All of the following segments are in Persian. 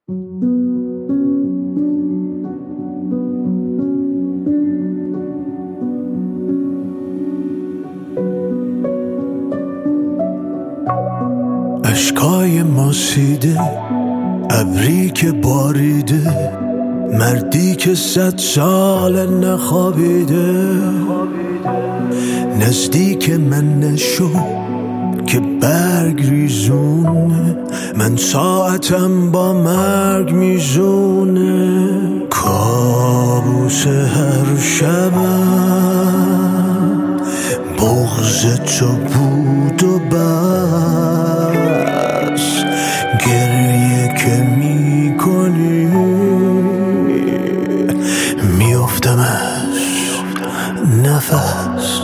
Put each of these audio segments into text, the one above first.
اشکای ماسیده، ابری که باریده، مردی که 100 سال نخوابیده. نزدیک من نشو که برگ ریزونه، من ساعتم با مرگ میزونه. کابوس هر شبم بغض تو بود و بس، گریه که میکنی میافتم از نفس.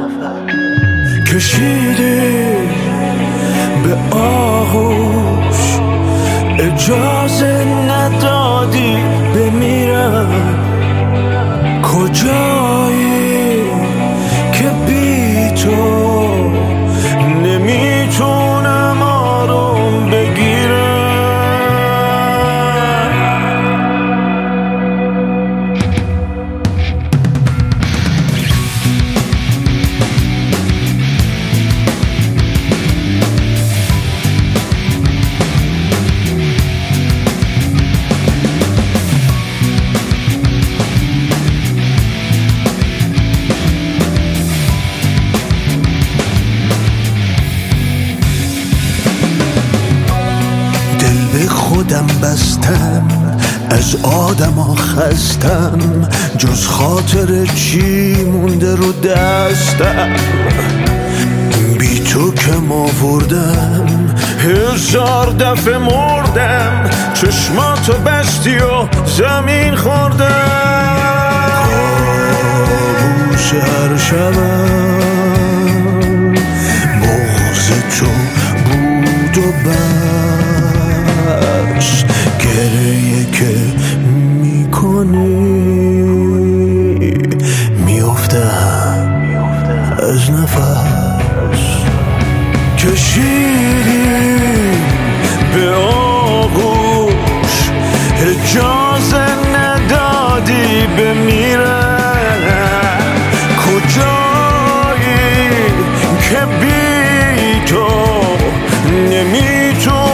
کشیدی به آغوش، اجازه ندادی بمیرم. کجایی که بی تو نمیتونم آروم بگیرم. خودم بستم، از آدما خستم، جز خاطر چی مونده رو دستم. بی تو که آوردم 1000 دفعه مردم، چشماتو بستی و زمین خوردم. کابوس هر شبم بغض تو بود و بس، گریه که میکنی میافتم از نفس. کشیدی به آغوش، اجازه ندادی بمیرم. کجایی که بی تو نمیتونم